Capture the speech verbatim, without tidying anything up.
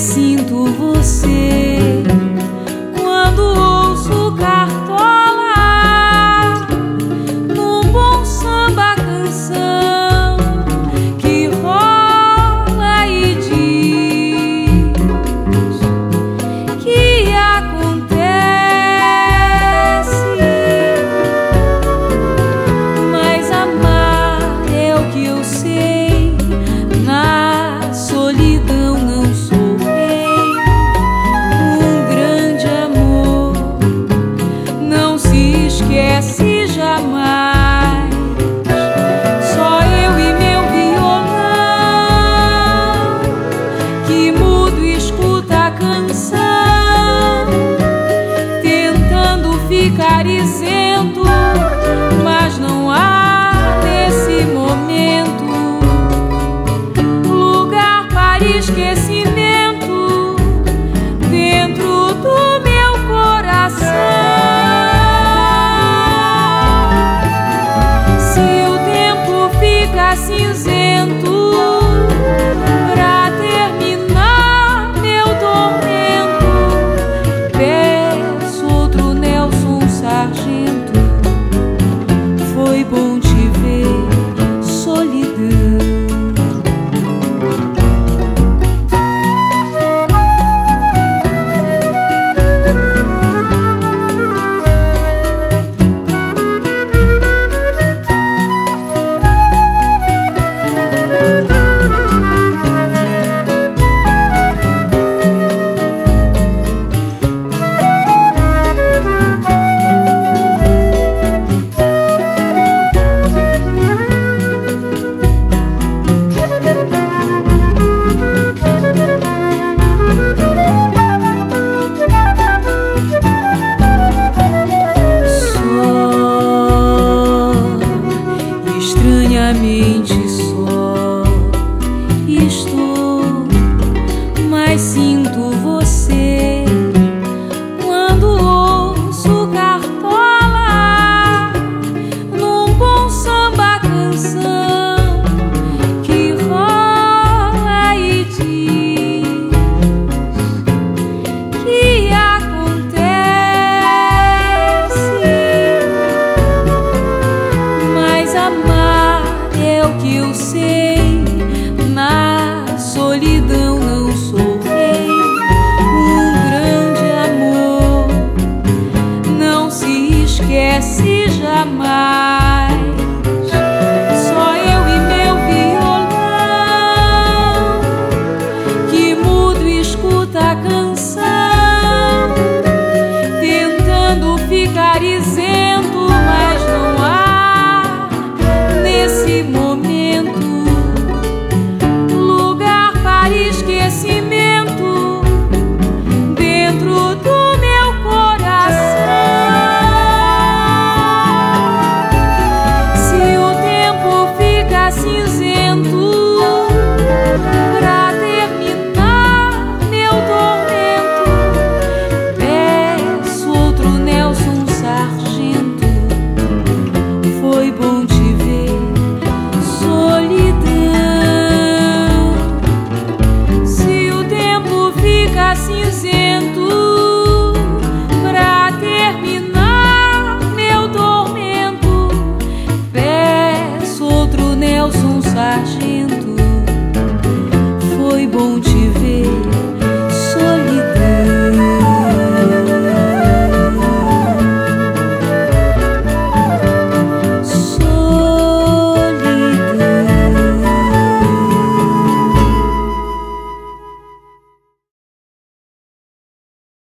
mas sinto você quando ouço Cartola num bom samba canção que rola e diz que acontece, mas amar é o que eu sei, na solidão não sou rei. Um grande amor não se esquece jamais. Só eu e meu violão que mudo escuta a canção, tentando ficar isento, mas não há nesse momento lugar para esquecimento dentro do meu coração. Se o tempo fica cinzento pra terminar meu tormento, peço outro Nelson Sargento. Foi bom te ver, solidão. Estranhamente só estou, mas sinto você quando ouço Cartola num bom samba canção que rola e diz que acontece, mas amar é o que eu sei, na solidão não sou rei. Um grande amor não se esquece jamais. Só eu e meu violão que mudo escuta a canção, tentando ficar isento, mas não há nesse momento lugar para esquecimento dentro do meu coração. Se o tempo fica cinzento pra terminar meu tormento, peço outro Nelson Sargento. Foi bom te ver, solidão. Se o tempo fica cinzento pra terminar meu tormento, peço outro Nelson Sargento.